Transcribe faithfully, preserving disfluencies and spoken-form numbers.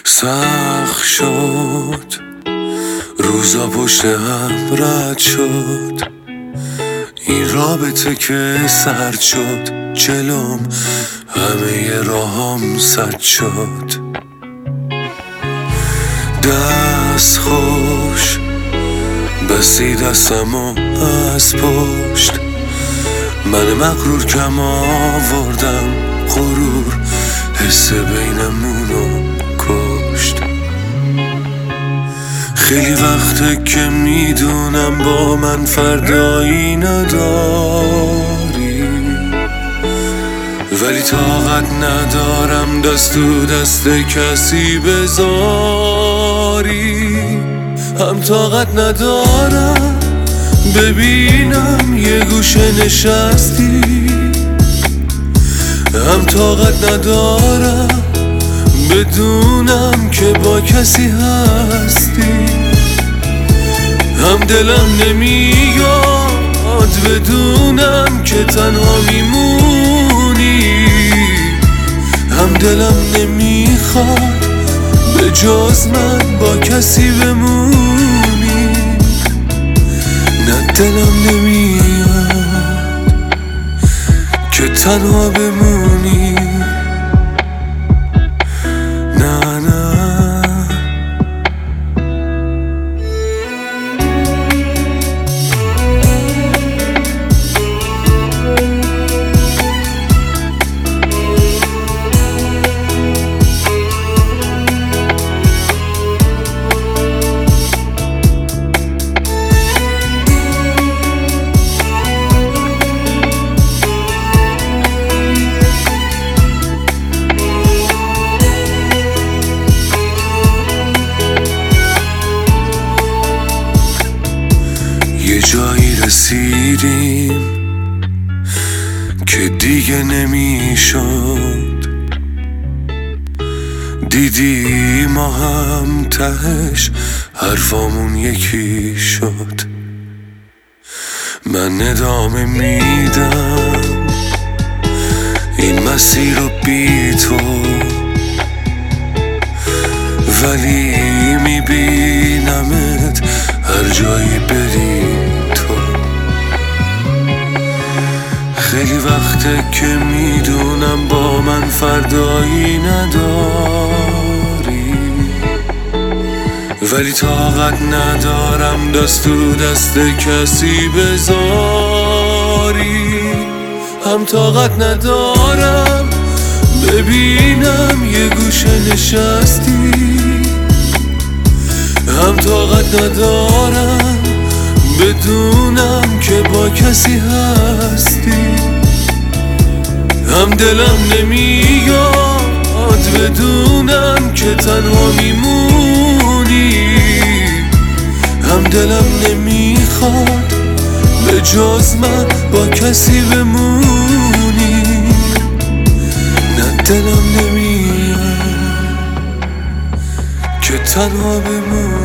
سخت شد، روزا پشت هم رد شد، این رابطه که سرد شد، جلوم همه راهم سد شد. دست خوش بسی دستمو از پشت، من مغرور کم آوردم، غرور حس بینمونو کشت. خیلی وقته که میدونم با من فردایی نداری، ولی طاقت ندارم دست تو دست کسی بذاری. هم طاقت ندارم ببینم یه گوشه نشستی، هم طاقت ندارم بدونم که با کسی هستی، هم دلم نمیاد بدونم که تنها میمونی، هم دلم نمیخواد به جز من با کسی بمونی. نه دلم نمیاد که تنها بمونی. نه نه یه جایی رسیدیم که دیگه نمیشد، دیدی ما هم تهش حرفامون یکی شد. من ادامه میدم این مسیر رو بی تو، ولی میبینمت هر جایی بری تو. خیلی وقته که میدونم با من فردایی نداری، ولی طاقت ندارم دست تو دست کسی بذاری. هم طاقت ندارم ببینم یه گوشه نشستی، هم طاقت ندارم بدونم که با کسی هستی، هم دلم نمیاد بدونم که تنها میمونی، هم دلم نمیخواد به جز من با کسی بمونی. نه دلم نمیاد که تنها بمونی.